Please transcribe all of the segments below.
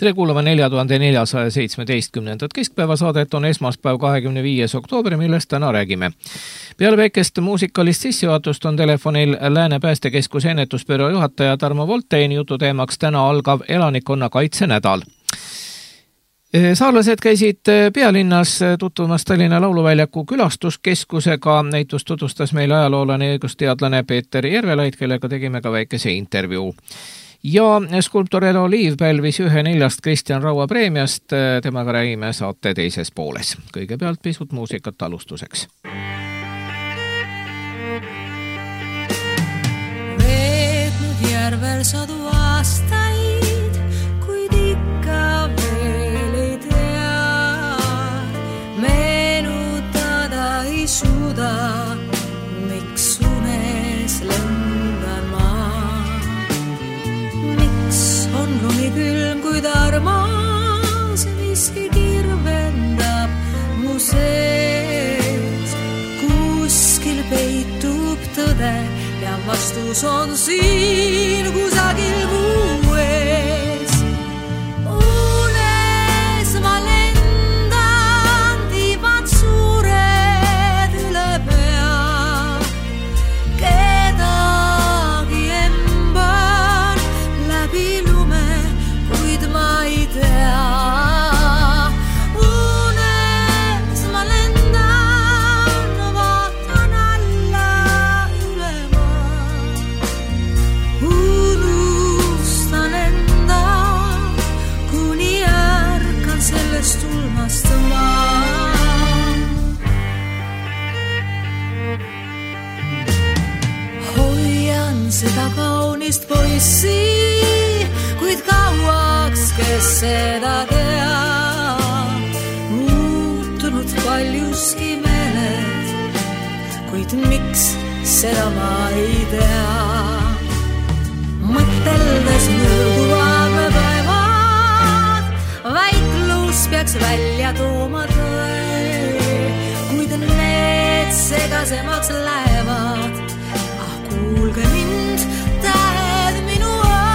Tere kuulama 4417. Keskpäeva saadet on esmaspäev 25. oktoober, millest täna räägime. Peale väikest muusikalist sissejuhatust on telefonil Lääne päästekeskuse ennetusbüroo juhataja Tarmo Voltein. Jutu teemaks täna algav elanikkonnakaitse nädal. Saarlased käisid pealinnas tutvumas Tallinna Lauluväljaku külastuskeskusega. Näitust tutvustas meile ajaloolane ja õigusteadlane Peeter Järvelaid, kellega tegime ka väikese intervjuu. Ja skulptor Elo Liiv pälvis 1 4 Kristjan Raua preemiast. Temaga räägime saate teises pooles. Kõigepealt pisut muusikat alustuseks. Veetnud järvel sadu aastaid, kuid ikka veel ei tea. Meenutada ei suuda, miks unes lendan ma. On lumi külm, kuid armas, miski kirvendab mu sees. Kuskil peitub tõde ja vastus on siin kusagil muu ees. Unes ma lendan, tiivad suured üle pea. Kedagi emban läbi unes ma lendan, vaatan alla üle maa. Unustan enda, kuni ärkan sellest ulmast maa. Hoian seda kaunist poissi, kuid kauaks, kes seda teab. Muutunud paljuski meeled, kuid miks seda ma ei tea. Mõteldes mööduvad me päevad, väiklus peaks välja tooma tõe, kuid need segasemaks lähevad. Kuulge mind, tähed minu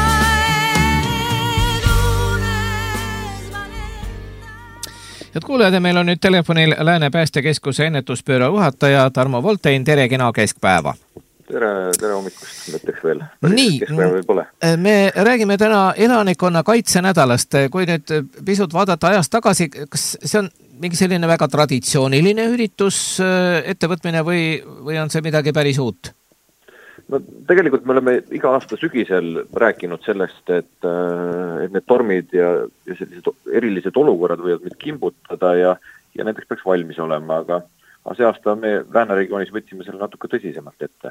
Head kuulajad, meil on nüüd telefonil Lääne päästekeskuse ennetusbüroo juhataja Tarmo Voltein. Tere kena keskpäeva. Tere hommikust, mõtleks veel. Nii, me räägime täna elanikkonna kaitsenädalast. Kui nüüd pisut vaadata ajast tagasi, kas see on mingi selline väga traditsiooniline üritus ettevõtmine või on see midagi päris uut? No tegelikult me oleme iga aasta sügisel rääkinud sellest, et need tormid ja sellised erilised olukorrad võivad meid kimbutada ja nendeks peaks valmis olema, aga see aasta me Lääne regioonis võtsime selle natuke tõsisemalt ette.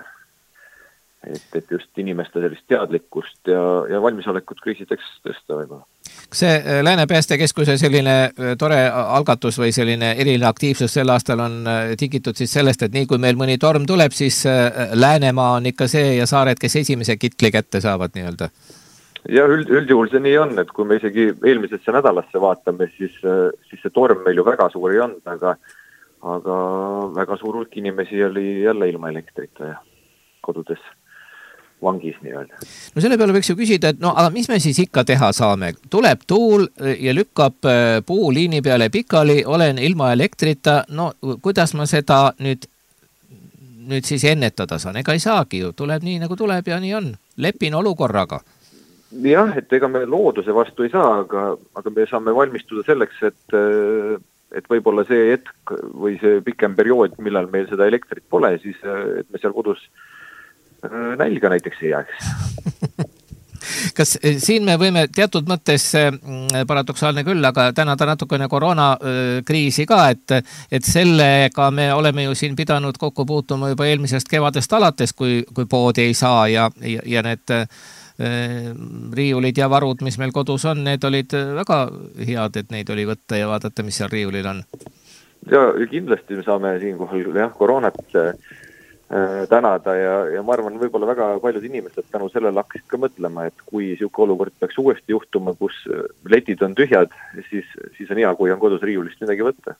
Et just inimeste sellist teadlikkust ja valmisolekut kriisideks tõsta võib-olla. Kas see Lääne päästekeskuse selline tore algatus või selline eriline aktiivsus sel aastal on tingitud siis sellest, et nii kui meil mõni torm tuleb, siis Läänemaa on ikka see ja saared, kes esimese kitli kätte saavad nii-öelda? Ja üldjuhul see nii on, et kui me isegi eelmisesse nädalasse vaatame, siis see torm meil ju väga suur ei olnud, aga väga suur hulk inimesi oli jälle ilma elektrita ja kodudes vangis nii-öelda. No selle peale võiks ju küsida, et aga mis me siis ikka teha saame? Tuleb tuul ja lükkab puu liini peale pikali, olen ilma elektrita, no kuidas ma seda nüüd siis ennetada saan? Ega ei saagi ju, tuleb nii nagu tuleb ja nii on. Lepin olukorraga. Jah, et ega me looduse vastu ei saa, aga me saame valmistuda selleks, et võib-olla see hetk või see pikem periood, millal meil seda elektrit pole, siis et me seal kodus nälga näiteks ei jääks. Kas siin me võime teatud mõttes paradoksaalne küll, aga tänada natukene koroonakriisi ka, et sellega me oleme ju siin pidanud kokku puutuma juba eelmisest kevadest alates, kui poodi ei saa ja need riiulid ja varud, mis meil kodus on, need olid väga head, et neid oli võtta ja vaadata, mis seal riiulil on. Ja kindlasti me saame siinkohal koroonat tänada ja ma arvan, võib-olla väga paljud inimesed tänu sellele hakkasid ka mõtlema, et kui siuke olukord peaks uuesti juhtuma, kus letid on tühjad, siis on hea, kui on kodus riiulist midagi võtta.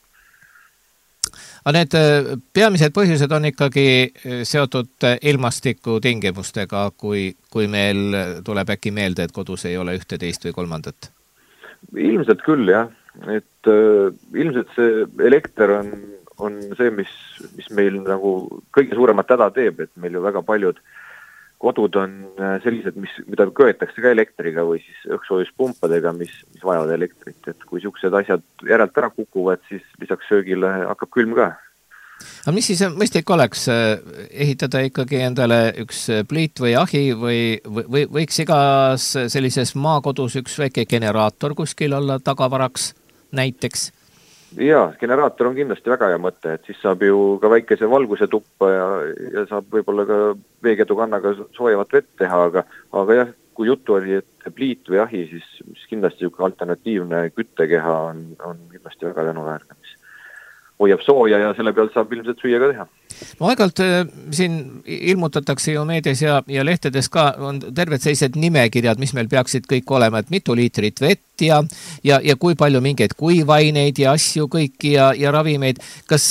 Aga need peamised põhjused on ikkagi seotud ilmastiku tingimustega, kui meil tuleb äkki meelde, et kodus ei ole ühte, teist või kolmandat? ilmselt küll, jah. Et ilmselt see elekter on see, mis meil nagu kõige suuremat häda teeb, et meil ju väga paljud kodud on sellised, mida köetakse ka elektriga või siis õhksoojuspumpadega, mis vajavad elektrit. Et kui siuksed asjad järelt ära kukuvad, siis lisaks söögile hakkab külm ka. Aga mis siis mõistlik oleks ehitada ikkagi endale üks pliit või ahi või võiks igas sellises maakodus üks väike generaator kuskil olla tagavaraks näiteks? Jaa, generaator on kindlasti väga hea mõte, et siis saab ju ka väikese valguse tuppa ja saab võib-olla ka veekedukannaga soojavat vett teha, aga jah, kui juttu oli, et pliit või ahi, siis kindlasti alternatiivne küttekeha on kindlasti väga tänuväärne, mis hoiab sooja ja selle pealt saab ilmselt süüa ka teha. No aegalt siin ilmutatakse ju meedias ja lehtedes ka on terved sellised nimekirjad, mis meil peaksid kõik olema, et mitu liitrit vett ja kui palju mingeid kuivaineid ja asju kõiki ja ravimeid. Kas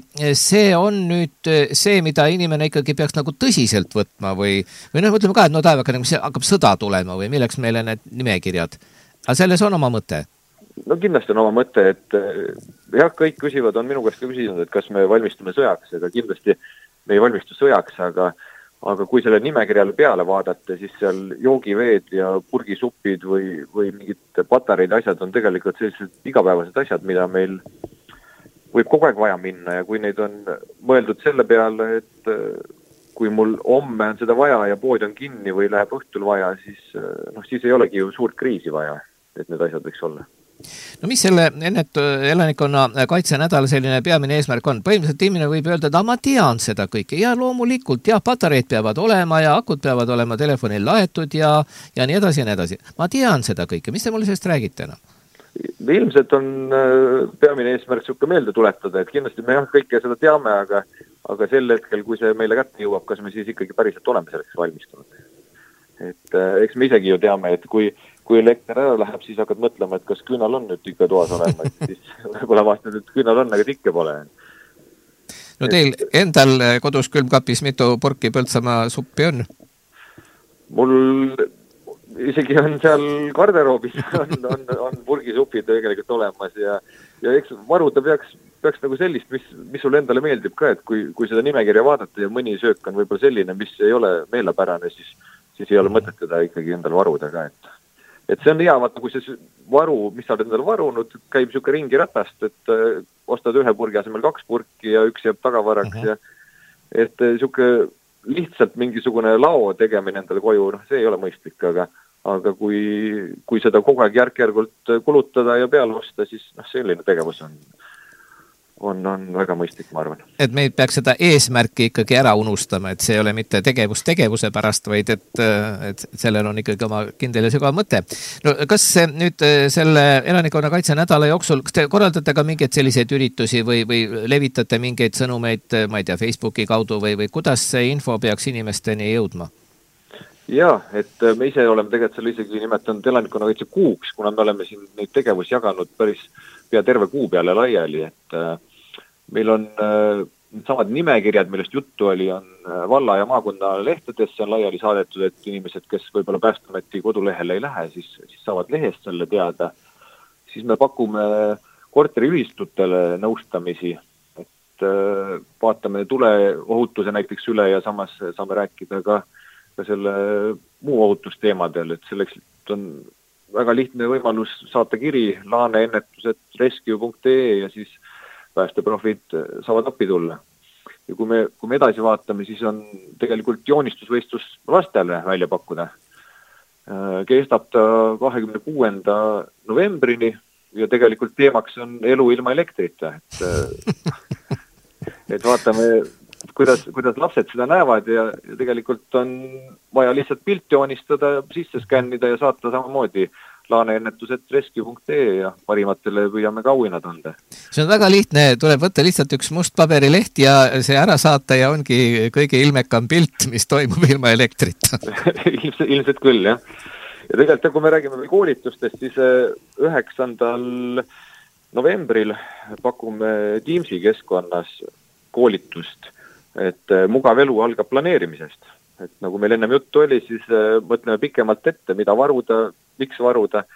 see on nüüd see, mida inimene ikkagi peaks nagu tõsiselt võtma või mõtleme ka, et no taevaga hakkab sõda tulema või milleks meile need nimekirjad? Aga selles on oma mõte? No kindlasti on oma mõte, et jah, kõik küsivad, on minu käest ka küsinud, et kas me valmistume sõjaks, aga kindlasti me ei valmistu sõjaks, aga kui selle nimekirjale peale vaadata, siis seal joogiveed ja purgisupid või mingid patareid asjad on tegelikult sellised igapäevased asjad, mida meil võib kogu aeg vaja minna ja kui neid on mõeldud selle peale, et kui mul homme on seda vaja ja pood on kinni või läheb õhtul vaja, siis ei olegi ju suurt kriisi vaja, et need asjad võiks olla. No mis selle elanikkonna kaitsenädal selline peamine eesmärk on? Põhimõtteliselt inimene võib öelda, et ma tean seda kõike ja loomulikult, patareid peavad olema ja akud peavad olema telefonil laetud ja nii edasi ja nii edasi. Ma tean seda kõike. Mis te mulle sellest räägite? Ilmselt on peamine eesmärk siuke meelde tuletada, et kindlasti me kõike seda teame, aga sel hetkel, kui see meile kätte jõuab, kas me siis ikkagi päriselt oleme selleks valmistunud. Et eks me isegi ju teame, et kui elekter ära läheb, siis hakkad mõtlema, et kas küünal on nüüd ikka toas olema, et siis võib-olla vastanud, et küünal on, aga tikke pole. No teil endal kodus külmkapis mitu purki Põltsamaa suppi on? Mul isegi on seal garderoobis on purgisupid tegelikult olemas ja eks varuda peaks nagu sellist, mis sul endale meeldib ka, et kui seda nimekirja vaadata ja mõni söök on võib-olla selline, mis ei ole meelepärane, siis ei ole mõtet teda ikkagi endale varuda ka, et see on hea, vaata, kui see varu, mis sa oled endale varunud, käib siuke ringi ratast, et ostad ühe purgi asemel 2 purki ja üks jääb tagavaraks ja et siuke lihtsalt mingisugune lao tegemine endale koju, see ei ole mõistlik, aga kui seda kogu aeg järk-järgult kulutada ja peale osta, siis selline tegevus on väga mõistlik, ma arvan. Et me ei peaks seda eesmärki ikkagi ära unustama, et see ei ole mitte tegevuse pärast, vaid et sellel on ikkagi oma kindel ja sügav mõte. No kas nüüd selle elanikkonna kaitsenädala jooksul, kas te korraldate ka mingeid selliseid üritusi või levitate mingeid sõnumeid, ma ei tea, Facebooki kaudu või kuidas see info peaks inimesteni jõudma? Jaa, et me ise oleme tegelikult selle isegi nimetanud elanikkonna kaitse kuuks, kuna me oleme siin neid tegevusi jaganud päris pea terve kuu peale laiali, et meil on samad nimekirjad, millest juttu oli, on valla ja maakonna lehtedesse on laiali saadetud, et inimesed, kes võib-olla Päästeameti kodulehele ei lähe, siis saavad lehest selle teada. Siis me pakume korteriühistutele nõustamisi, et vaatame tuleohutuse näiteks üle ja samas saame rääkida ka selle muu ohutusteemadel, et selleks on väga lihtne võimalus saata kiri laaneennetus@rescue.ee ja siis päästeprofid saavad appi tulla. Ja kui me edasi vaatame, siis on tegelikult joonistusvõistlus lastele välja pakkuda. Kestab ta 26. novembrini ja tegelikult teemaks on elu ilma elektrita. Et vaatame, kuidas lapsed seda näevad ja tegelikult on vaja lihtsalt pilt joonistada, sisse skännida ja saata samamoodi laaneennetuse@rescue.ee ja parimatele püüame ka auhinnad anda. See on väga lihtne, tuleb võtta lihtsalt üks must paberileht ja see ära saata ja ongi kõige ilmekam pilt, mis toimub ilma elektrita. Ilmselt küll, jah. Ja tegelikult, kui me räägime koolitustest, siis 9. novembril pakume Teamsi keskkonnas koolitust, et mugav elu algab planeerimisest. Et nagu meil ennem juttu oli, siis mõtleme pikemalt ette, mida varuda, miks varuda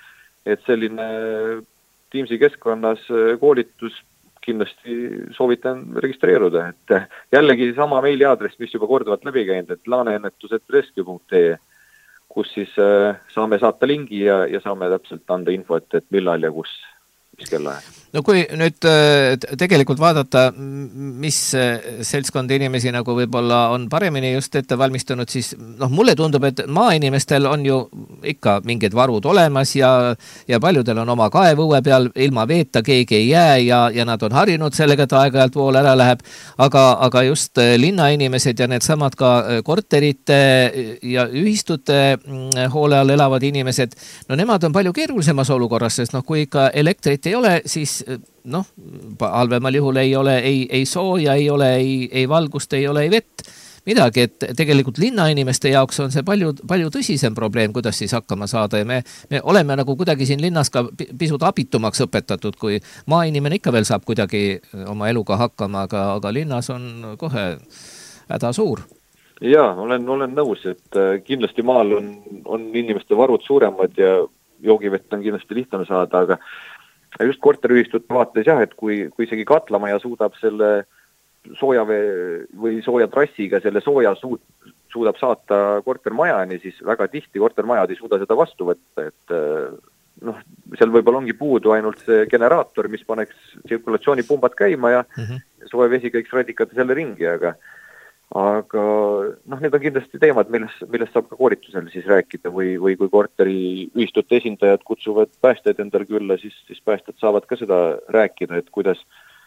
et selline Teamsi keskkonnas koolitus kindlasti soovitan registreeruda, et jällegi sama meiliaadress, mis juba korduvalt läbi käinud, et laaneennetuse@rescue.ee, kus siis saame saata lingi ja saame täpselt anda infot, et millal ja kus, mis kellaajal. No kui nüüd tegelikult vaadata, mis seltskond inimesi nagu võib-olla on paremini just ette valmistunud, siis mulle tundub, et maainimestel on ju ikka mingid varud olemas ja paljudel on oma kaev õue peal, ilma veeta keegi ei jää ja nad on harjunud sellega, et aeg-ajalt vool ära läheb, aga just linnainimesed ja needsamad ka korterite ja ühistute hoole all elavad inimesed, nemad on palju keerulisemas olukorras, sest kui ikka elektrit ei ole, siis halvemal juhul ei ole ei sooja, ei ole ei valgust, ei ole ei vett, midagi, et tegelikult linnainimeste jaoks on see palju tõsisem probleem, kuidas siis hakkama saada ja me oleme nagu kuidagi siin linnas ka pisut abitumaks õpetatud, kui maainimene ikka veel saab kuidagi oma eluga hakkama, aga linnas on kohe häda suur. Jaa, olen nõus, et kindlasti maal on inimeste varud suuremad ja joogivett on kindlasti lihtne saada, aga just korteriühistute vaates jah, et kui isegi katlamaja suudab selle soojavee või soojatrassiga selle sooja suudab saata kortermajani, siis väga tihti kortermajad ei suuda seda vastu võtta, et seal võib-olla ongi puudu ainult see generaator, mis paneks tsirkulatsioonipumbad käima ja soe vesi käiks radikate selle ringi, aga need on kindlasti teemad, millest saab ka koolitusel siis rääkida või kui korteriühistute esindajad kutsuvad päästjad endale külla, siis päästjad saavad ka seda rääkida, et kuidas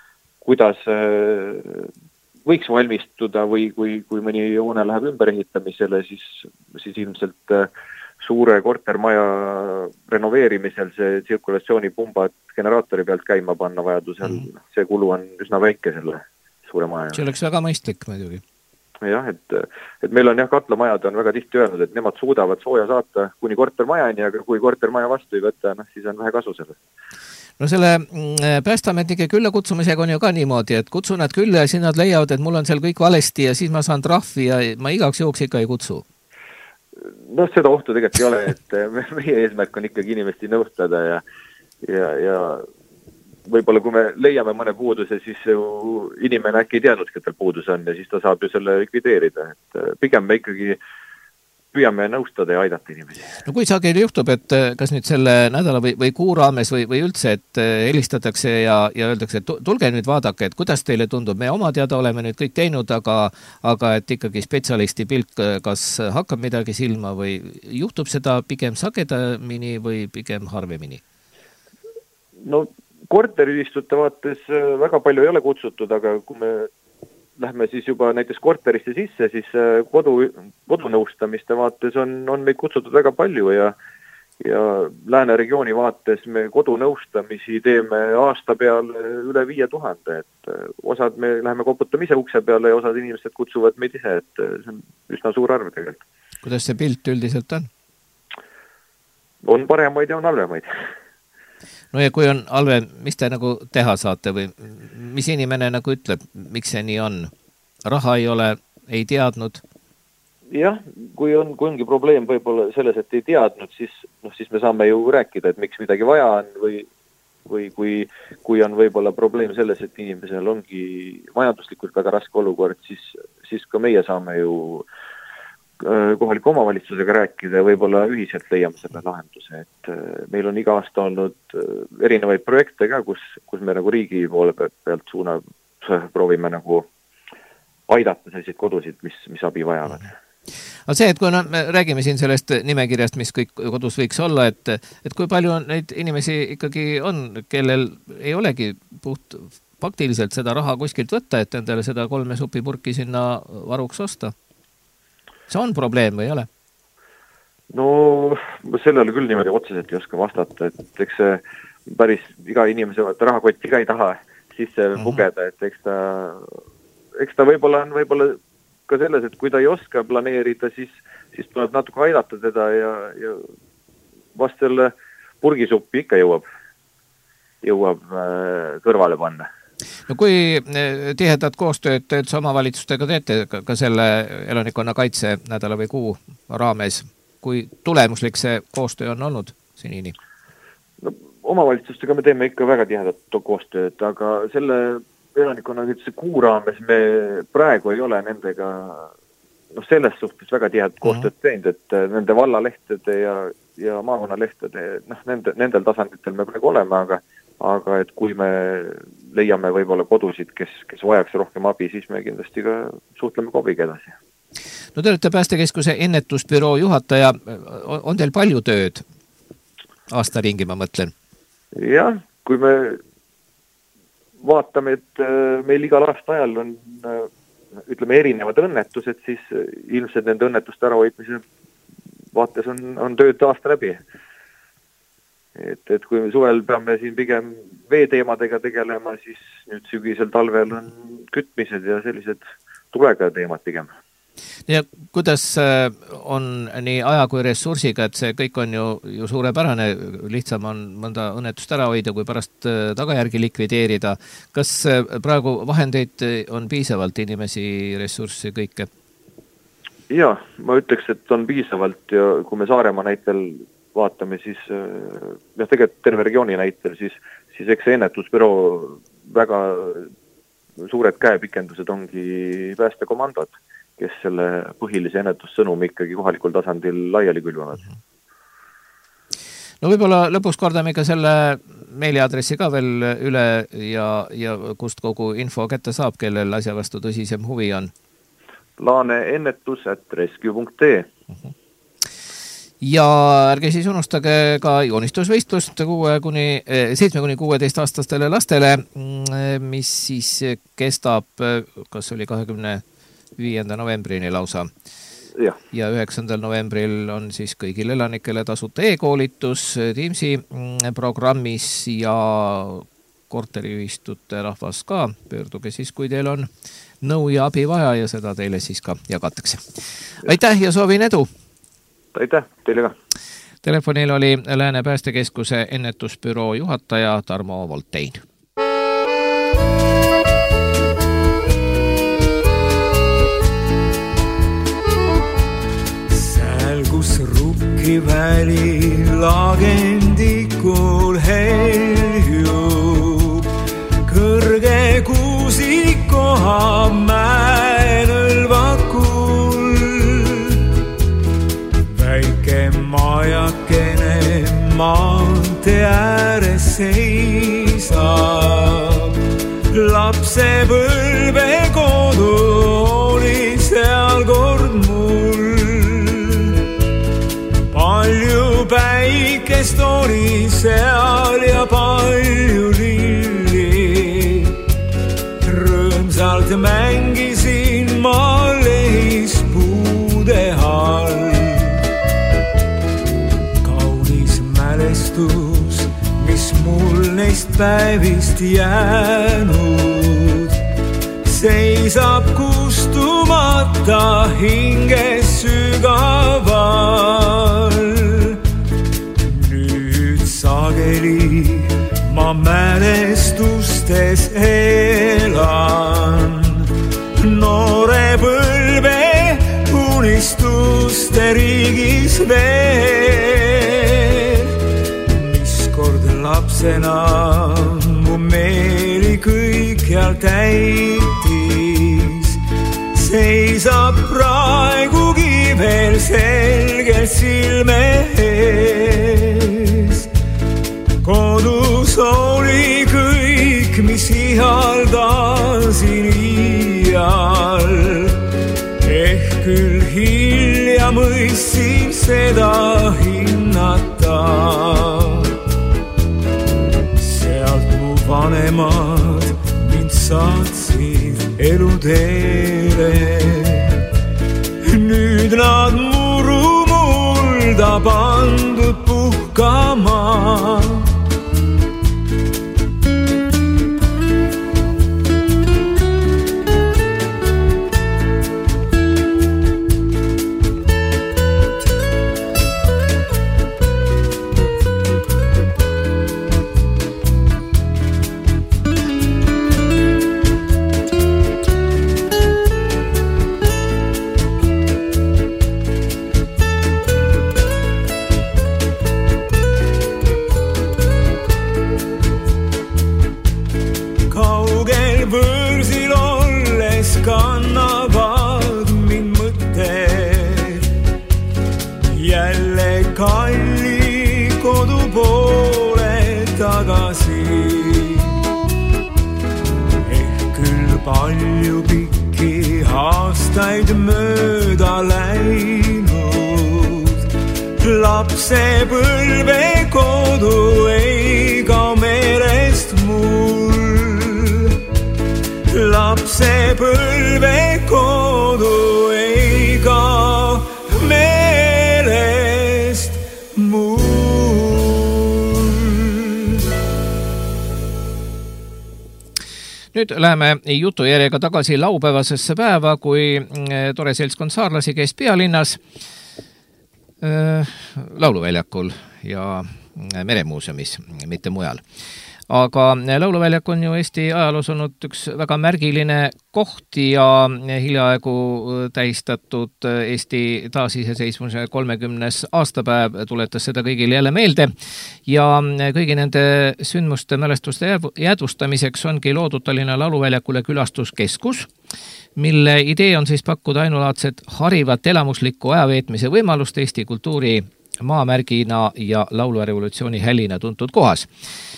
võiks valmistuda või kui mõni hoone läheb ümberehitamisele, siis ilmselt suure kortermaja renoveerimisel see tsirkulatsioonipumbad generaatori pealt käima panna vajadusel, see kulu on üsna väike selle suure maja. See oleks väga mõistlik muidugi. Jah, et meil on katlamajad on väga tihti öelnud, et nemad suudavad sooja saata kuni kortermajani, aga kui kortermaja vastu ei võtta, siis on vähe kasu sellest. No selle päästeametnike külla kutsumisega on ju ka niimoodi, et kutsu nad külla ja siis nad leiavad, et mul on seal kõik valesti ja siis ma saan trahvi ja ma igaks juhuks ikka ei kutsu. Seda ohtu tegelikult ei ole, et meie eesmärk on ikkagi inimesti nõustada ja võib-olla kui me leiame mõne puuduse, siis inimene äkki ei teadnudki, et tal puudus on ja siis ta saab ju selle likvideerida. Et pigem me ikkagi püüame nõustada ja aidata inimesi. No kui sageli juhtub, et kas nüüd selle nädala või kuu raames või üldse, et helistatakse ja öeldakse, et tulge nüüd vaadake, et kuidas teile tundub, me oma teada oleme nüüd kõik teinud, aga et ikkagi spetsialisti pilk, kas hakkab midagi silma või juhtub seda pigem sagedamini või pigem harvemini? Korteriühistute vaates väga palju ei ole kutsutud, aga kui me lähme siis juba näiteks korterisse sisse, siis kodunõustamiste vaates on meid kutsutud väga palju ja Lääne regiooni vaates me kodunõustamisi teeme aasta peale üle 5000, et osad me läheme koputame ise ukse peale ja osad inimesed kutsuvad meid ise, et see on üsna suur arv tegelikult. Kuidas see pilt üldiselt on? On paremaid ja on halvemaid. No ja kui on halve, mis te nagu teha saate või mis inimene nagu ütleb, miks see nii on? Raha ei ole, ei teadnud? Jah, kui ongi probleem võib-olla selles, et ei teadnud, siis me saame ju rääkida, et miks midagi vaja on või kui on võib-olla probleem selles, et inimesel ongi majanduslikult väga raske olukord, siis ka meie saame ju kohaliku omavalitsusega rääkida ja võib-olla ühiselt leiame selle lahenduse, et meil on iga aasta olnud erinevaid projekte ka, kus me nagu riigi poole pealt proovime nagu aidata selliseid kodusid, mis abi vajavad. Aga see, et kui me räägime siin sellest nimekirjast, mis kõik kodus võiks olla, et kui palju on neid inimesi ikkagi on, kellel ei olegi puht faktiliselt seda raha kuskilt võtta, et endale seda 3 supipurki sinna varuks osta? See on probleem või ei ole? No sellele küll niimoodi otseselt ei oska vastata, et eks see päris iga inimese rahakotti ka ei taha sisse pugeda, et eks ta võib-olla on ka selles, et kui ta ei oska planeerida, siis tuleb natuke aidata teda ja vast selle purgisuppi ikka jõuab kõrvale panna. No kui tihedat koostööd omavalitsustega teete ka selle elanikkonna kaitse nädala või kuu raames, kui tulemuslik see koostöö on olnud senini? omavalitsustega me teeme ikka väga tihedat koostööd, aga selle elanikkonna kuu raames me praegu ei ole nendega selles suhtes väga tihedat koostööd teinud, et nende vallalehtede ja maakonnalehtede, nendel tasanditel me praegu oleme, aga et kui me leiame võib-olla kodusid, kes vajaks rohkem abi, siis me kindlasti ka suhtleme KOV-iga edasi. No te olete Päästekeskuse ennetusbüroo juhataja. On teil palju tööd? Aasta ringi, ma mõtlen. Jah, kui me vaatame, et meil igal aasta ajal on ütleme erinevad õnnetused, siis ilmselt nende õnnetuste ärahoidmise vaates on tööd aasta läbi. Et kui suvel peame siin pigem veeteemadega tegelema, siis nüüd sügisel talvel on kütmised ja sellised tulega teemad pigem. Ja kuidas on nii aja kui ressursiga, et see kõik on ju suurepärane, lihtsam on mõnda õnnetust ära hoida, kui pärast tagajärgi likvideerida. Kas praegu vahendeid on piisavalt, inimesi, ressurssi, kõike? Ja, ma ütleks, et on piisavalt ja kui me Saaremaa näitel vaatame, siis tegelikult terve regiooni näitel, siis eks see ennetusbüroo väga suured käepikendused ongi päästekomandod, kes selle põhilise ennetussõnumi ikkagi kohalikul tasandil laiali külvavad. No võib-olla lõpuks kordame ka selle meiliadressi ka veel üle ja kust kogu info kätte saab, kellel asja vastu tõsisem huvi on? laaneennetus@rescue.ee Ja ärge siis unustage ka joonistusvõistlust 7–16 aastastele lastele, mis siis kestab, kas oli 25. novembrini lausa. Ja 9. novembril on siis kõigil elanikele tasuta e-koolitus Teamsi programmis ja korteriühistute rahvas ka. Pöörduge siis, kui teil on nõu ja abi vaja ja seda teile siis ka jagatakse. Aitäh ja soovin edu! Aitäh, teile ka! Telefonil oli Lääne Päästekeskuse ennetusbüroo juhataja Tarmo Voltein. Sääl, kus rukkiväli lagendikul heljub, kõrge kuusikoha mäenõlvakul, väike majakene maantee ääres seisab. Lapse põlve kodu oli seal kord mul. Palju päikest oli seal ja palju lilli. Rõõmsalt mängisin ma lehis puude all. Mis mul neist päevist jäänud, seisab kustumata hinges sügaval. Nüüd sageli ma mälestustes elan, noore põlve unistuste riigis veel. Lapsena mu meeli kõikjal täitis, seisab praegugi veel selgelt silme ees. Kodus oli kõik, mis ihaldasin iial, ehk küll hilja mõistsin seda hinnata. Vanemad mind saatsid eluteele, nüüd nad muru mulda pandud puhkama. aastaid mööda läinud. Lapsepõlve kodu ei kao meelest mul. Lapsepõlve kodu ei kao meelest mul. Nüüd läheme jutujärjega tagasi laupäevasesse päeva, kui tore seltskond saarlasi käis pealinnas lauluväljakul ja Meremuuseumis, mitte mujal. Aga lauluvälJak on ju Eesti ajaloos olnud üks väga märgiline koht ja hiljaaegu tähistatud Eesti taasiseseisvuse 30. aastapäev tuletas seda kõigile jälle meelde ja kõigi nende sündmuste mälestuste jäädvustamiseks ongi loodud Tallinna lauluväljakule külastuskeskus, mille idee on siis pakkuda ainulaadset harivat elamuslikku ajaveetmise võimalust Eesti kultuuri maamärgina ja laulurevolutsiooni hälina tuntud kohas.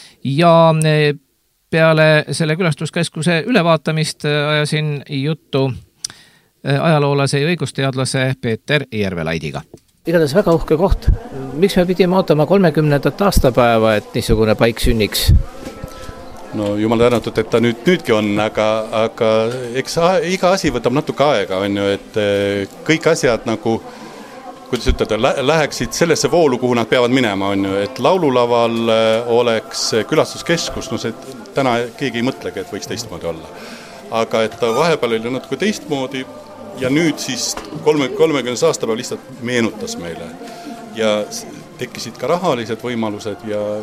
Ja peale selle külastuskeskuse ülevaatamist ajasin juttu ajaloolase ja õigusteadlase Peeter Järvelaidiga. Igatahes väga uhke koht. Miks me pidime ootama 30. aastapäeva, et niisugune paik sünniks? No jumal tänatud, et ta nüüdki on, aga eks iga asi võtab natuke aega, on ju, et kõik asjad nagu kuidas ütelda, läheksid sellesse voolu, kuhu nad peavad minema, on ju, et laululaval oleks külastuskeskus, no see täna keegi ei mõtlegi, et võiks teistmoodi olla. Aga et vahepeal oli natuke teistmoodi ja nüüd siis 30. aastapäev lihtsalt meenutas meile ja tekkisid ka rahalised võimalused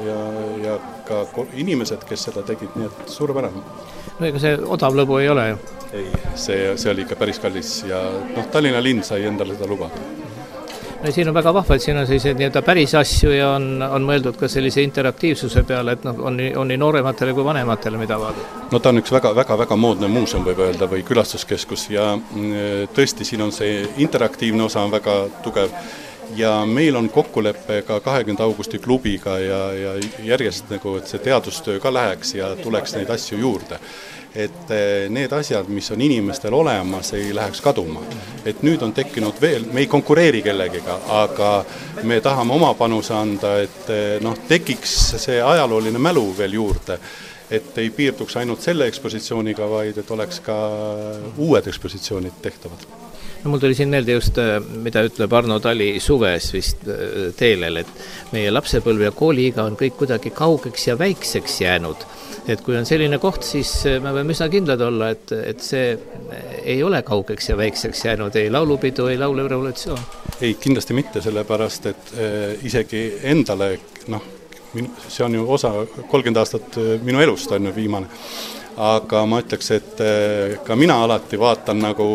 ja ka inimesed, kes seda tegid, nii et suurepärane. No ega see odav lõbu ei ole ju? Ei, see oli ikka päris kallis ja Tallinna linn sai endale seda lubada. No, siin on väga vahva, et siin on sellised nii-öelda päris asju ja on mõeldud ka sellise interaktiivsuse peale, et on nii noorematele kui vanematele, mida vaadata. No ta on üks väga moodne muuseum võib öelda või külastuskeskus ja tõesti siin on see interaktiivne osa on väga tugev ja meil on kokkulepe ka 20. augusti klubiga ja järjest nagu, et see teadustöö ka läheks ja tuleks neid asju juurde. Et need asjad, mis on inimestel olemas, ei läheks kaduma. Et nüüd on tekkinud veel, me ei konkureeri kellegiga, aga me tahame oma panuse anda, et tekiks see ajalooline mälu veel juurde, et ei piirduks ainult selle ekspositsiooniga, vaid et oleks ka uued ekspositsioonid tehtavad. No, mul tuli siin meelde just, mida ütleb Arno Tali suves vist teelel, et meie lapsepõlv ja kooliiga on kõik kuidagi kaugeks ja väikseks jäänud. Et kui on selline koht, siis me võime üsna kindlad olla, et see ei ole kaugeks ja väikseks jäänud, ei laulupidu, ei laulurevolutsioon. Ei, kindlasti mitte, sellepärast, et isegi endale, see on ju osa 30 aastat minu elust on ju viimane, aga ma ütleks, et ka mina alati vaatan nagu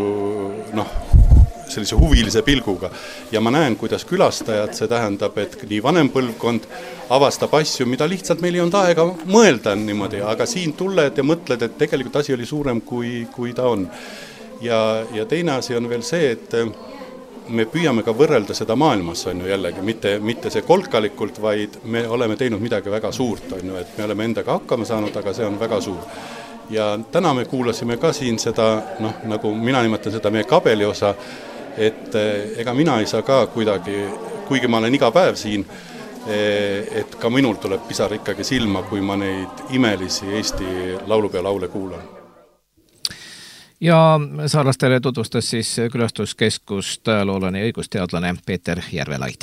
sellise huvilise pilguga ja ma näen, kuidas külastajad, see tähendab, et nii vanem põlvkond avastab asju, mida lihtsalt meil ei olnud aega mõelda niimoodi, aga siin tulled ja mõtled, et tegelikult asi oli suurem, kui ta on. Ja teine asi on veel see, et me püüame ka võrrelda seda maailmas, on ju jällegi, mitte see kolkalikult, vaid me oleme teinud midagi väga suurt, on ju, et me oleme endaga hakkama saanud, aga see on väga suur. Ja täna me kuulasime ka siin seda, nagu mina nimetan seda meie kabeli osa, et ega mina ei saa ka kuidagi, kuigi ma olen iga päev siin, et ka minul tuleb pisar ikkagi silma, kui ma neid imelisi Eesti laulupeo laule kuulan. Ja saarlastele tutvustas siis külastuskeskust ajaloolane ja õigusteadlane Peeter Järvelaid.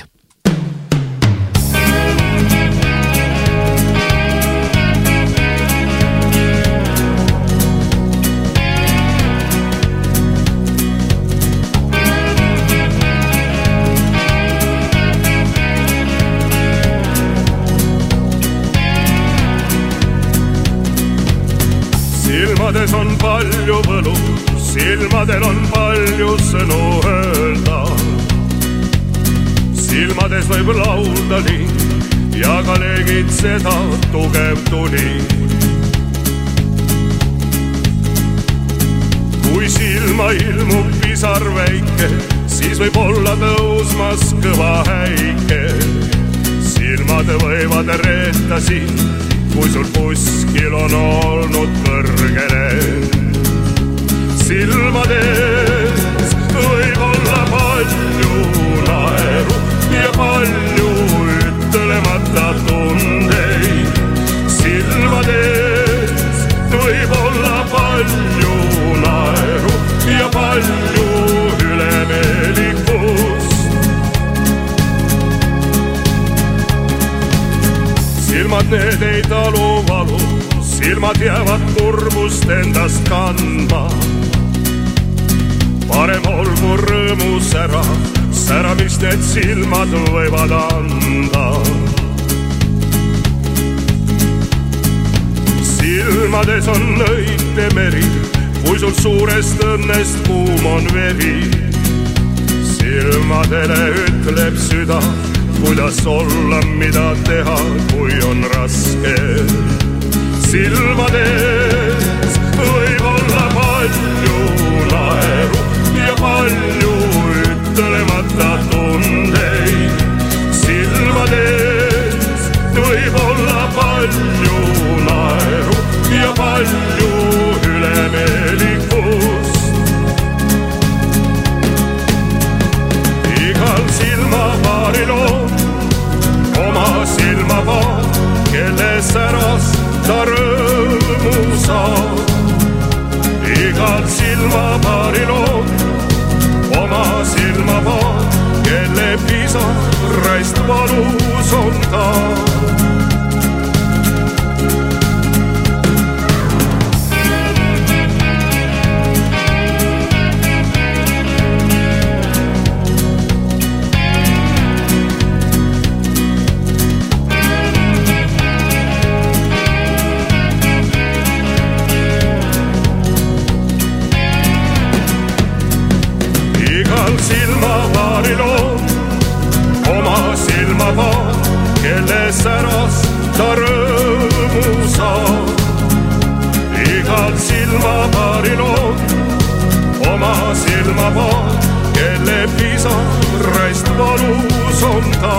Silmades on palju võlu, silmadel on palju sõnu öelda. Silmades võib laulda nii ja ka leegid seda tugev tuli. Kui silma ilmub pisar väike, siis võib olla tõusmas kõva häike. Silmad võivad reeta siin, kui sul kuskil on olnud kõrgele. silmades võib olla palju naeru ja palju ütlemata tundeid. Silmades võib olla palju naeru ja palju ülemeelikust. Silmad need ei talu valu, silmad jäävad kurbust endast kandma. Parem olgu rõõmu sära, mis need silmad võivad anda. Silmades on õitne meri, kui sul suurest õnnest kuum on veri. Silmadele ütleb süda, kuidas olla, mida teha, kui on raske. Silmades võib olla palju naeru ja palju ütlemata tundeid. Silmades võib olla palju naeru ja palju ülemeelikust. Igal silmapaaril on oma silmapaar, kelle säras ta rõõmu saab. Igal silmapaaril on oma silmapaar, kelle pisaraist valus on ta. Silmapaaril on oma silmapaar, kelle säras ta rõõmu saab. Igal silmapaaril on oma silmapaar, kelle pisaraist valus on ta.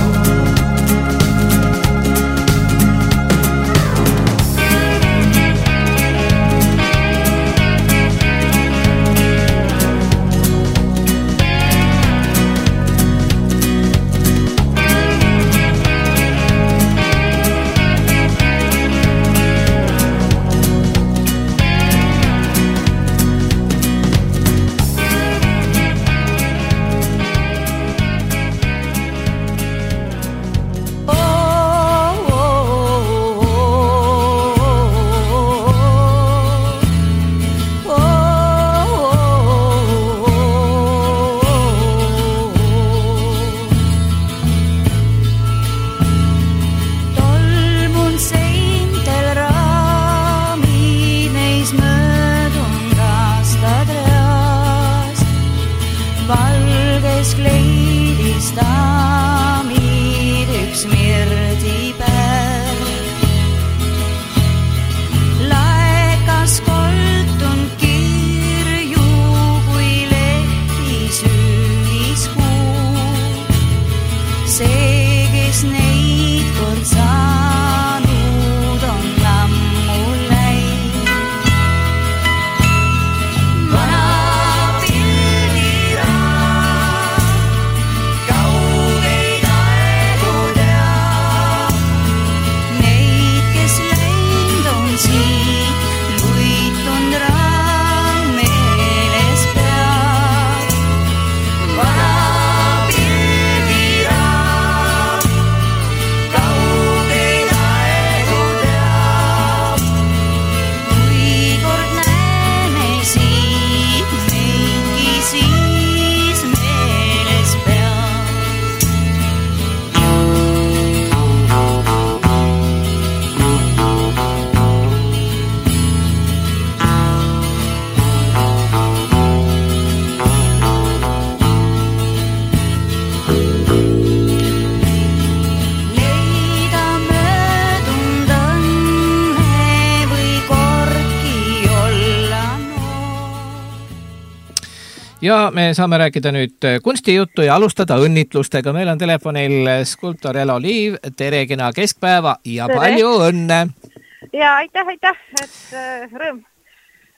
Ja me saame rääkida nüüd kunstijuttu ja alustada õnnitlustega. Meil on telefonil skulptor Elo Liiv. Tere, kena keskpäeva ja tere. Palju õnne! Ja aitäh, et rõõm.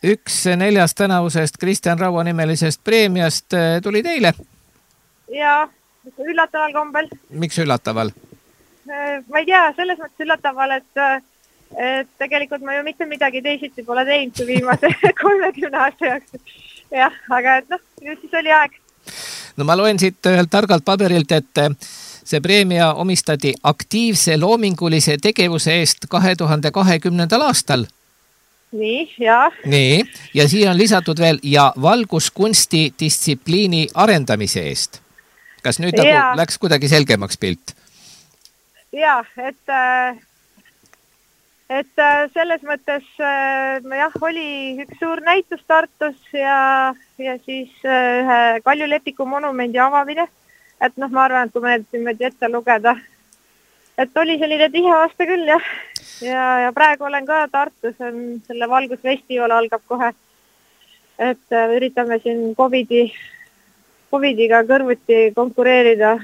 üks 4 tänavusest Kristjan Raua nimelisest preemiast tuli teile. Ja üllataval kombel. Miks üllataval? Ma ei tea, selles mõttes üllataval, et tegelikult ma ju mitte midagi teisiti pole teinud kui viimase 30 aasta jooksul. Jah, aga nüüd siis oli aeg. No ma loen siit ühelt targalt paberilt, et see preemia omistati aktiivse loomingulise tegevuse eest 2020. aastal. Nii, ja. Nii, ja siia on lisatud veel ja valguskunsti distsipliini arendamise eest. Kas nüüd nagu läks kuidagi selgemaks pilt? Ja, et selles mõttes oli üks suur näitus Tartus ja siis ühe Kaljulepiku monumendi avamine. Et ma arvan, et kui me need ette lugeda, et oli selline tihe aasta küll, jah. Ja praegu olen ka Tartus, on selle valgusfestival algab kohe. Et üritame siin Covidiga kõrvuti konkureerida.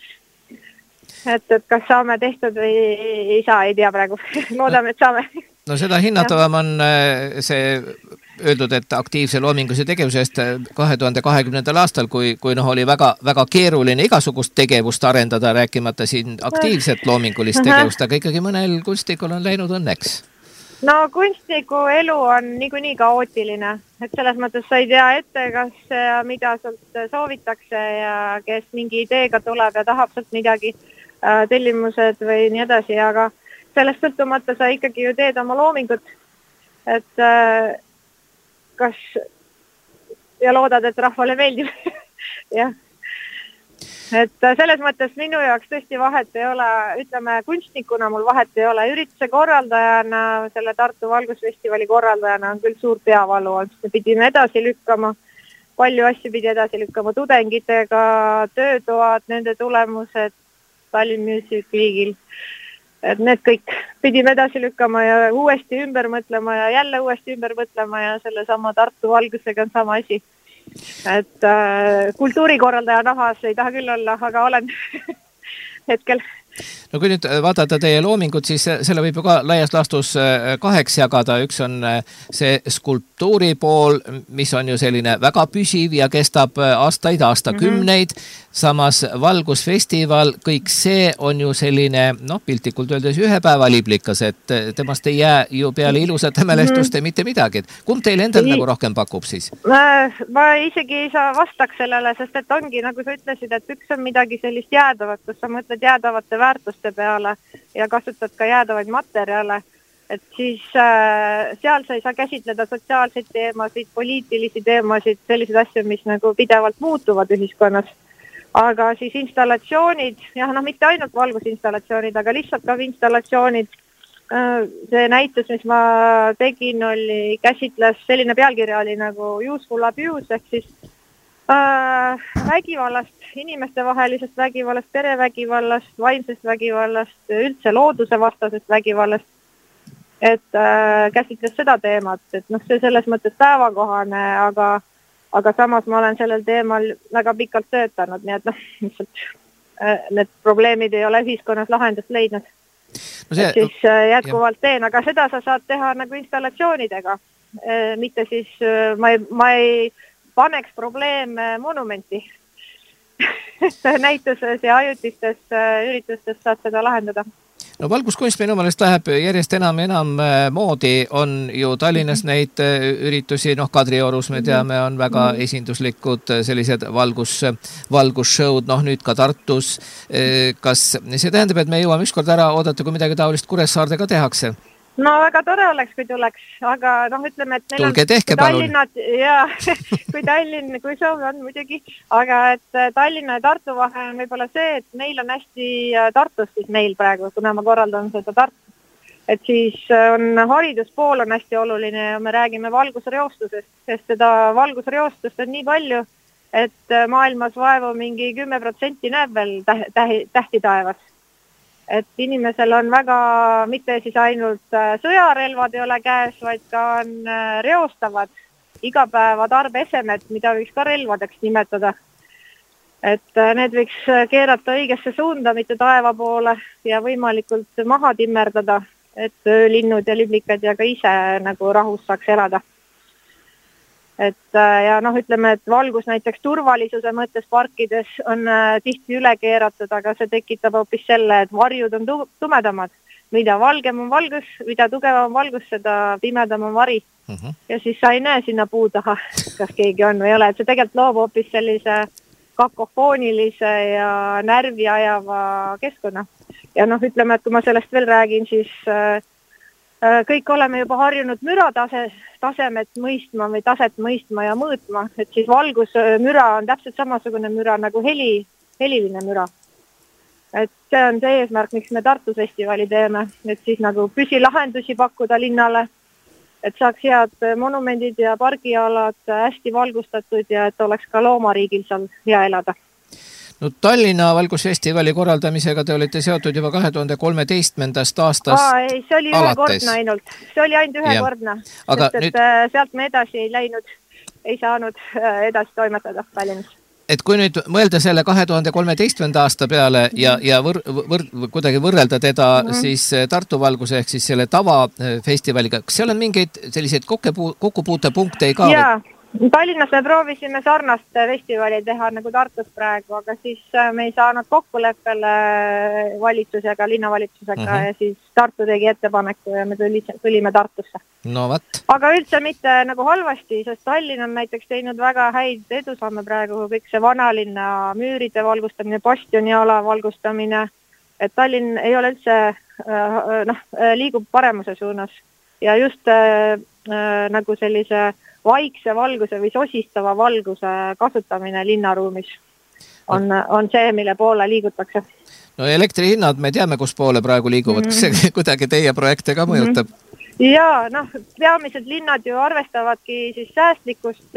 Et kas saame tehtud või ei saa, ei tea praegu. Loodame, et saame. No seda hinnatavam on see öeldud, et aktiivse loomingulise tegevusest 2020. aastal, kui oli väga, väga keeruline igasugust tegevust arendada, rääkimata siin aktiivset loomingulist tegevust, aga ikkagi mõnel kunstnikul on läinud õnneks. No kunstniku elu on niikuinii kaootiline, et selles mõttes sa ei tea ette, kas mida sealt soovitakse ja kes mingi ideega tuleb ja tahab sealt midagi tellimused või nii edasi, aga sellest sõltumata sa ikkagi ju teed oma loomingut, et kas ja loodad, et rahvale meeldib. Jah. Et selles mõttes minu jaoks tõesti vahet ei ole, ütleme kunstnikuna mul vahet ei ole, ürituse korraldajana, selle Tartu Valgusfestivali korraldajana on küll suur peavalu, me pidime edasi lükkama, palju asju pidi edasi lükkama tudengitega, töötoad, nende tulemused Tallinn Music League'il. Et need kõik pidime edasi lükkama ja uuesti ümber mõtlema ja jälle uuesti ümber mõtlema ja selle sama Tartu valgusega on sama asi. Et kultuurikorraldaja nahas ei taha küll olla, aga olen hetkel. No kui nüüd vaadata teie loomingut, siis selle võib ju ka laias laastus 2 jagada. Üks on see skulptuuri pool, mis on ju selline väga püsiv ja kestab aastakümneid. Samas valgusfestival, kõik see on ju selline, piltlikult öeldes ühepäevaliblikas, et temast ei jää ju peale ilusate mälestuste mitte midagi. Kumb teile endal nagu rohkem pakub siis? Ma isegi ei saa vastaks sellele, sest et ongi, nagu sa ütlesid, et üks on midagi sellist jäädavat, kus sa mõtled jäädavate väärtuste peale ja kasutad ka jäädavaid materjale. Et siis seal sa ei saa käsitleda sotsiaalseid teemasid, poliitilisi teemasid, sellised asju, mis nagu pidevalt muutuvad ühiskonnas. Aga siis installatsioonid, mitte ainult valgusinstallatsioonid, aga lihtsalt ka installatsioonid. See näitus, mis ma tegin, käsitles selline pealkirja oli nagu Useful Abuse, ehk siis vägivallast, inimestevahelisest vägivallast, perevägivallast, vaimsest vägivallast, üldse looduse vastasest vägivallast. Et käsitles seda teemat, et see selles mõttes päevakohane, aga samas ma olen sellel teemal väga pikalt töötanud, nii et need probleemid ei ole ühiskonnas lahendust leidnud. Et siis jätkuvalt teen, aga seda sa saad teha nagu installatsioonidega. Mitte siis, ma ei paneks probleeme monumenti. Näituses ja ajutistes üritustes saad seda lahendada. No valguskunst minu meelest läheb järjest enam moodi, on ju Tallinnas neid üritusi, Kadriorus me teame, on väga esinduslikud sellised valgusshowd, nüüd ka Tartus. Kas see tähendab, et me jõuame ükskord ära oodata, kui midagi taolist Kuressaarde ka tehakse? No väga tore oleks, kui tuleks, aga ütleme, et meil tulge tehke palun. Kui soov on muidugi, aga et Tallinna ja Tartu vahe on võib-olla see, et meil on hästi Tartus siis meil praegu, kuna ma korraldan seda Tartus, et siis on hariduspool on hästi oluline ja me räägime valgusreostusest, sest seda valgusreostust on nii palju, et maailmas vaevu mingi 10% näeb veel tähti taevas. Et inimesel on väga, mitte siis ainult sõjarelvad ei ole käes, vaid ka on reostavad igapäeva tarbeesemed, mida võiks ka relvadeks nimetada. Et need võiks keerata õigesse suunda, mitte taeva poole ja võimalikult maha timmerdada, et linnud ja liblikad ja ka ise nagu rahus saaks elada. et ja noh, ütleme, et valgus näiteks turvalisuse mõttes parkides on tihti üle keeratud, aga see tekitab hoopis selle, et varjud on tumedamad. Mida valgem on valgus, mida tugevam on valgus, seda pimedam on vari. Ja siis sa ei näe sinna puu taha, kas keegi on või ei ole. Et see tegelikult loob hoopis sellise kakofoonilise ja närvi ajava keskkonna. Ja noh, ütleme, et kui ma sellest veel räägin, siis kõik oleme juba harjunud müratasemet mõistma või taset mõistma ja mõõtma, et siis valgusmüra on täpselt samasugune müra nagu heliline müra. Et see on see eesmärk, miks me Tartu festivali teeme, et siis nagu püsilahendusi pakkuda linnale, et saaks head monumendid ja pargialad hästi valgustatud ja et oleks ka loomariigil seal hea elada. No, Tallinna valgusfestivali korraldamisega te olite seotud juba 2013. aastast ei, see oli ühekordne ainult. See oli ainult ühekordne. Aga sest, nüüd... sealt me edasi ei läinud, ei saanud edasi toimetada Tallinnas. Et kui nüüd mõelda selle 2013. aasta peale ja kuidagi võrrelda teda siis Tartu valguse ehk siis selle tavafestivaliga, kas seal on mingeid selliseid kokkupuutepunkte ka? Jaa, Tallinnas me proovisime sarnast festivali teha nagu Tartus praegu, aga siis me ei saanud kokkuleppele valitsusega, linnavalitsusega ja siis Tartu tegi ettepaneku ja me tulime Tartusse. No vat. Aga üldse mitte nagu halvasti, sest Tallinn on näiteks teinud väga häid edusamme praegu, kõik see vanalinna müüride valgustamine, bastioniala valgustamine, et Tallinn ei ole üldse liigub paremuse suunas ja just nagu sellise vaikse valguse või sosistava valguse kasutamine linnaruumis on see, mille poole liigutakse. No elektrihinnad, me teame, kus poole praegu liiguvad, kas see kuidagi teie projekte ka mõjutab? Jaa, noh, peamised linnad ju arvestavadki siis säästlikkust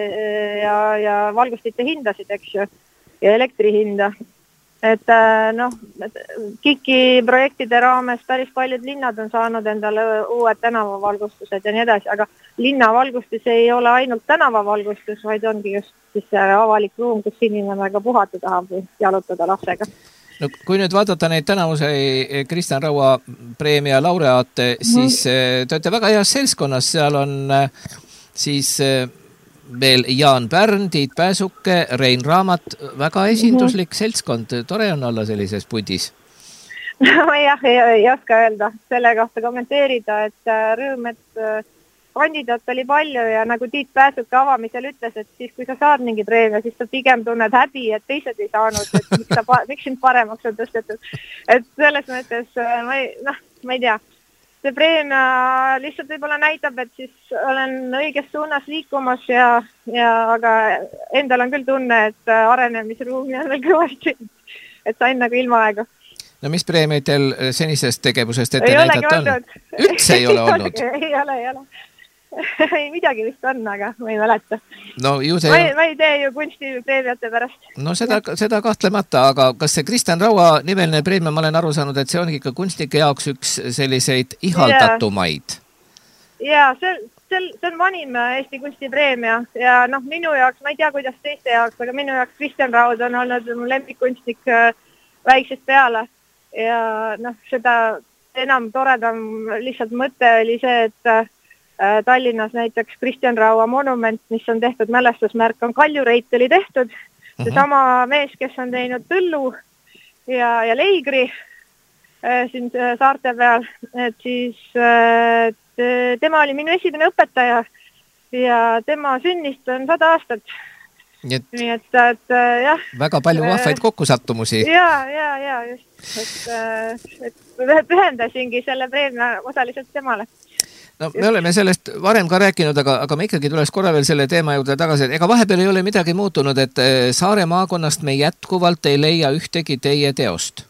ja valgustite hindasid, eks ju, ja elektrihinda. Et noh, KIK-i projektide raames päris paljud linnad on saanud endale uued tänavavalgustused ja nii edasi, aga linnavalgustus ei ole ainult tänavavalgustus, vaid ongi just siis avalik ruum, kus inimene ka puhata tahab või jalutada lapsega. No, kui nüüd vaadata neid tänavuse Kristjan Raua preemia laureaate, siis te olete väga heas seltskonnas, seal on siis veel Jaan Pärn, Tiit Pääsuke, Rein Raamat, väga esinduslik seltskond, tore on olla sellises pundis. No jah, ei oska öelda selle kohta kommenteerida, et rõõm, et kandidaat oli palju ja nagu Tiit Pääsuke avamisel ütles, et siis kui sa saad mingi preemia, siis sa pigem tunned häbi, et teised ei saanud, et miks sind paremaks on tõstetud. Et selles mõttes, ma ei tea, see preemia lihtsalt võib-olla näitab, et siis olen õiges suunas liikumas aga endal on küll tunne, et arenemisruumi on veel kõvasti, et sain nagu ilma aega. No mis preemiaid teil senisest tegevusest ette näidata on? Üldse ei ole olnud? Ei ole. Ei midagi vist on, aga ma ei mäleta. No, ma ei tee ju kunstipreemiate pärast. No seda kahtlemata, aga kas see Kristjan Raua nimeline preemia, ma olen aru saanud, et see on ikka kunstnike jaoks üks selliseid ihaldatumaid? Jaa, see on vanim Eesti kunstipreemia ja noh, minu jaoks, ma ei tea, kuidas teiste jaoks, aga minu jaoks Kristjan Raud on olnud lemmikkunstnik väiksest peale ja noh, seda enam toredam lihtsalt mõte oli see, et Tallinnas näiteks Kristjan Raua monument, mis on tehtud mälestusmärk, on Kalju Reiteli tehtud. See sama mees, kes on teinud Tõllu ja Leigri siin saarte peal, et siis tema oli minu esimene õpetaja ja tema sünnist on 100 aastat. Nii et jah. Väga palju vahvaid kokkusattumusi. Ja, just. Et pühendasingi selle preemia osaliselt temale. No, me oleme sellest varem ka rääkinud, aga me ikkagi tuleks korra veel selle teema juurde tagasi. Ega vahepeal ei ole midagi muutunud, et Saare maakonnast me jätkuvalt ei leia ühtegi teie teost?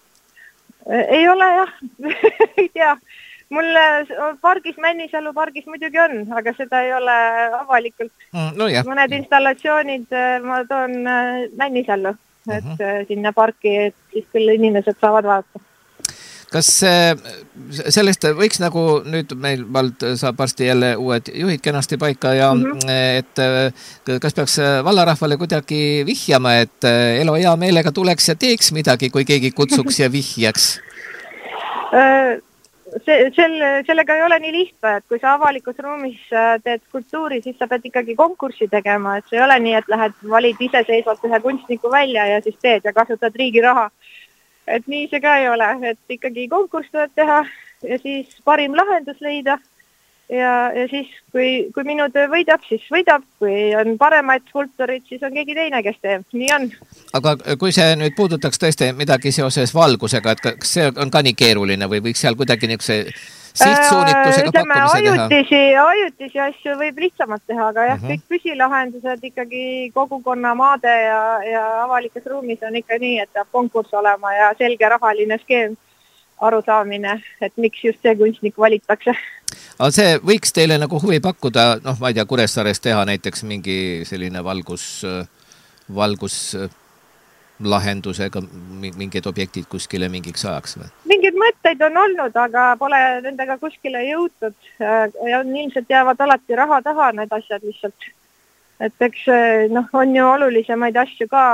Ei ole jah, ei tea. Mul pargis, Männisalu pargis muidugi on, aga seda ei ole avalikult. No jah. Mõned installatsioonid ma toon Männisallu, et sinna parki, et siis küll inimesed saavad vaadata. Kas sellest võiks nagu nüüd meil saab varsti jälle uued juhid kenasti paika ja et kas peaks vallarahvale kuidagi vihjama, et Elo hea meelega tuleks ja teeks midagi, kui keegi kutsuks ja vihjaks? sellega ei ole nii lihtne, et kui sa avalikus ruumis teed skulptuuri, siis sa pead ikkagi konkurssi tegema, et see ei ole nii, et lähed valid iseseisvalt ühe kunstniku välja ja siis teed ja kasutad riigi raha. Et nii see ka ei ole, et ikkagi konkurss tuleb teha ja siis parim lahendus leida ja siis kui minu töö võidab, siis võidab, kui on paremaid skulptorid, siis on keegi teine, kes teeb, nii on. Aga kui see nüüd puudutaks tõesti midagi seoses valgusega, et kas see on ka nii keeruline või võiks seal kuidagi niisuguse sihtsuunitusega pakkumise teha? Ajutisi asju võib lihtsamalt teha, aga jah, kõik püsilahendused ikkagi kogukonna maade ja avalikes ruumis on ikka nii, et peab konkurss olema ja selge rahaline skeem arusaamine, et miks just see kunstnik valitakse. Aga see võiks teile nagu huvi pakkuda, ma ei tea, Kuressaares teha näiteks mingi selline valguslahendusega mingid objektid kuskile mingiks ajaks või? Mingid mõtteid on olnud, aga pole nendega kuskile jõutud ja ilmselt jäävad alati raha taha need asjad lihtsalt. Et eks on ju olulisemaid asju ka,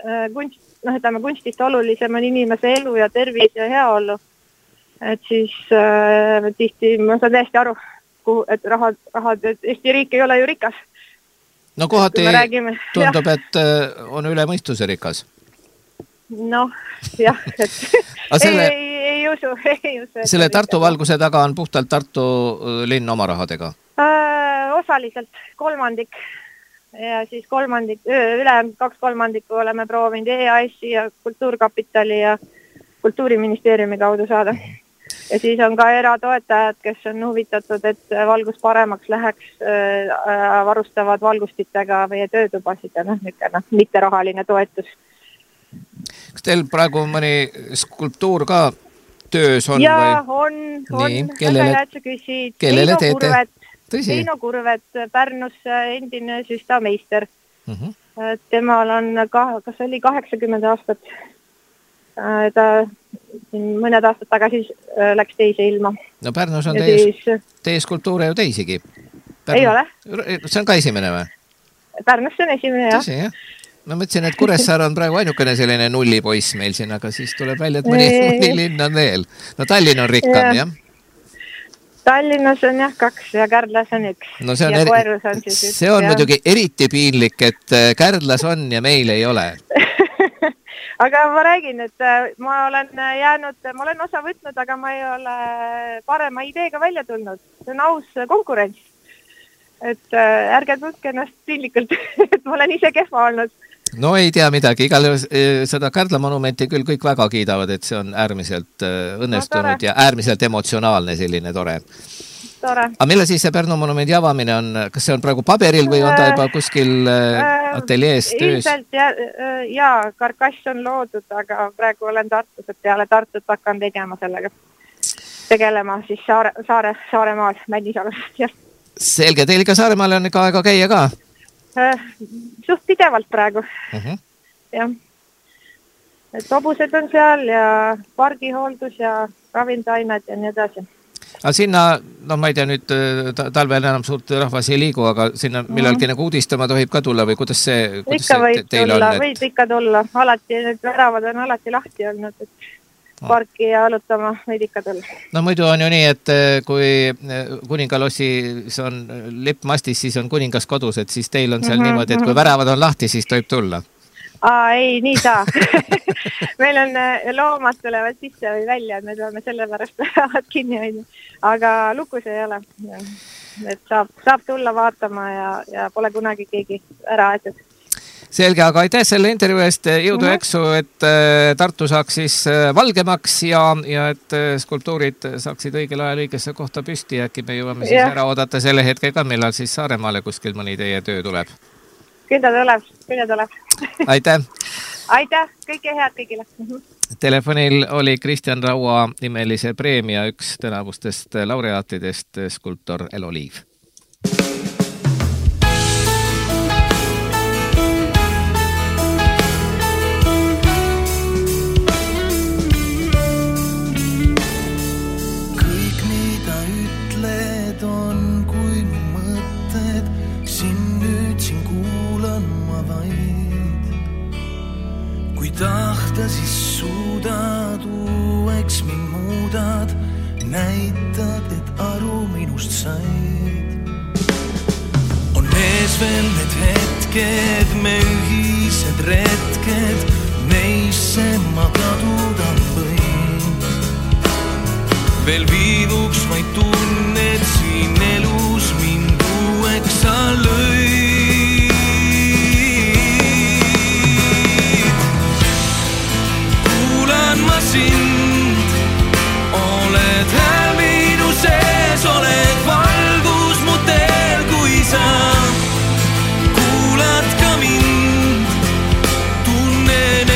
kunstist olulisem on inimese elu ja tervis ja heaolu. Et siis tihti ma saan täiesti aru, et Eesti riik ei ole ju rikas. No kohati tundub, et on üle mõistuse rikas. Noh, jah, et ei usu. Selle Tartu valguse taga on puhtalt Tartu linn oma rahadega? Osaliselt 3%. Ja siis 3%, üle 2/3 oleme proovinud EAS-i ja Kultuurkapitali ja Kultuuriministeeriumi kaudu saada. Ja siis on ka eratoetajad, kes on huvitatud, et valgus paremaks läheks, varustavad valgustitega või töötubasid ja mitte rahaline toetus. Kas teil praegu mõni skulptuur ka töös on? Jaa, on. Väga sa küsid. Kellele teete? Heino Kurvet, Pärnus endine süstameister. Temal on, kas oli 80 aastat? Ta mõned aastad tagasi läks teise ilma. No Pärnus on teie skulptuure ju teisigi. Ei ole. See on ka esimene või? Pärnus on esimene, jah. Tõsi, jah. Ma mõtlesin, et Kuressaare on praegu ainukene selline nullipoiss meil siin, aga siis tuleb välja, et mõni linn on veel. No Tallinn on rikkam, jah? Tallinnas on jah 2 ja Kärdlas on 1. No see on muidugi eriti piinlik, et Kärdlas on ja meil ei ole. Aga ma räägin, et ma olen osa võtnud, aga ma ei ole parema ideega välja tulnud. See on aus konkurents. Et ärge tundke ennast piinlikult, et ma olen ise kehva olnud. No ei tea midagi, igal seda Kärdla monumenti küll kõik väga kiidavad, et see on äärmiselt õnnestunud ja äärmiselt emotsionaalne selline tore. Aga millal siis see Pärnu monumendi avamine on? Kas see on praegu paberil või on ta juba kuskil ateljees töös? Ilmselt jaa, karkass on loodud, aga praegu olen Tartus, et peale Tartut hakkan tegema sellega. Tegelema siis Saaremaal, Männisalust. Selge, teil ikka Saaremaal on ikka aega käia ka? Suht pidevalt praegu. Jah. Et hobused on seal ja pargihooldus ja ravintained ja nii edasi. Aga sinna, ma ei tea nüüd talvel enam suurt rahvas ei liigu, aga sinna millalgi nagu uudistama tohib ka tulla või kuidas see teil on? Võib ikka tulla. Alati, need väravad on alati lahti olnud, et parki ja alutama võid ikka tulla. No muidu on ju nii, et kui kuningalossis on lipp mastis, siis on kuningas kodus, et siis teil on seal niimoodi, et kui väravad on lahti, siis tohib tulla. Ei, nii saa. Meil on loomad tulevad sisse või välja, et me peame selle pärast lähevad kinni hoidma. Aga lukus ei ole. Et saab tulla vaatama ja pole kunagi keegi ära aetud. Selge, aga aitäh selle intervjuu eest, jõudu eksu, et Tartu saaks siis valgemaks ja et skulptuurid saaksid õigel ajal õigesse kohta püsti ja äkki me jõuame siis ära oodata selle hetkega, millal siis Saaremaale kuskil mõni teie töö tuleb. Küll ta tuleb. Aitäh! Aitäh, kõike head kõigile! Telefonil oli Kristjan Raua nimelise preemia üks tänavustest laureaatidest, skulptor Elo Liiv. Tahta siis suudad, uueks mind muudad näitad, et aru minust said. On ees veel need hetked, me ühised retked, neisse ma kaduda võin. Veel viivuks vaid tunned siin elus mind uueks sa lõid. Kuulan ma sind, oled hääl minu sees, oled valgus mu teel, kui sa kuulad ka mind, tunnen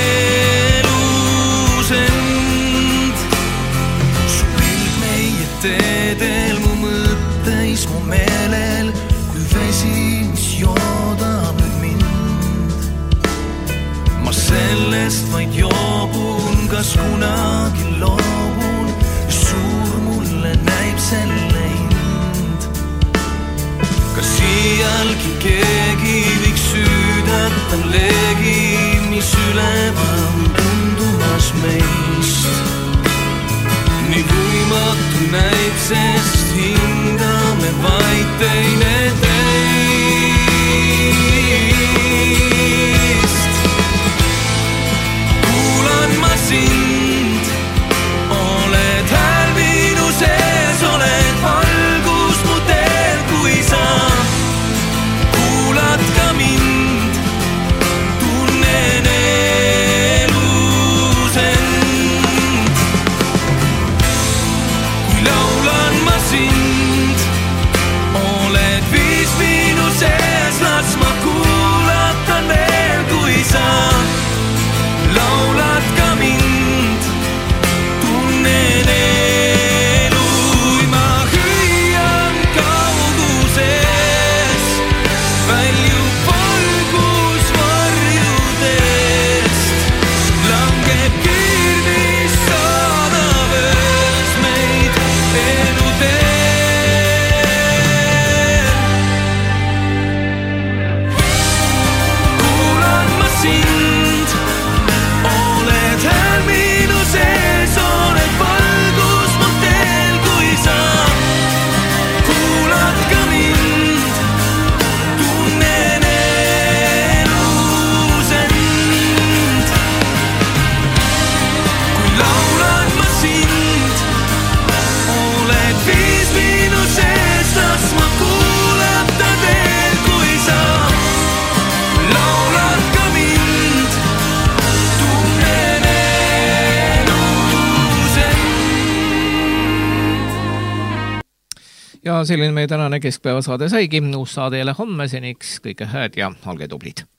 elus end. Su pilt meie teedel mu mõtteis, mu meelel, kui vesi, mis joodab nüüd mind. Ma sellest vaid joobun, kas kunagi loobun, suur mulle näib selle hind. Kas siialgi keegi võiks süüdata leegi, mis üleval tundumas meist. Nii võimatu näib, sest hindame vaid teine teist. Kuulan ma sind, oled hääl minu sees, oled valgus mu teel, kui sa kuulad ka mind, tunnen elus end. Kui laulan ma sind, oled viis minu sees, las ma kuulatan veel, kui sa laulad ka mind, tunnen elu. Ma hüüan kauguses, väljub valgus varjudest, langeb kiir, mis saadab öös meid eluteel. Kuulan ma sind, oled hääl minu sees, oled valgus mu teel, kui sa kuulad ka mind, tunnen elus end. Kui laulan ma sind, oled viis minu sees, las ma kuulata veel, kui sa laulad ka mind, tunnen elus end. ja selline meie tänane keskpäevasaade saigi. Uus saade jälle homme, seniks kõike hääd ja olge tublid.